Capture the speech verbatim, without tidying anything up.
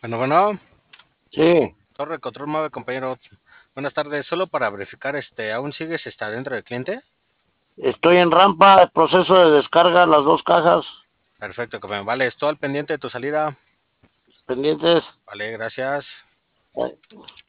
Bueno, bueno, Sí, Torre Control nueve, compañero. Buenas tardes. Solo para verificar, este, ¿aún sigues está dentro del cliente? estoy en rampa, proceso de descarga, las dos cajas Perfecto, compañero. Vale, estoy al pendiente de tu salida. pendientes. Vale, gracias.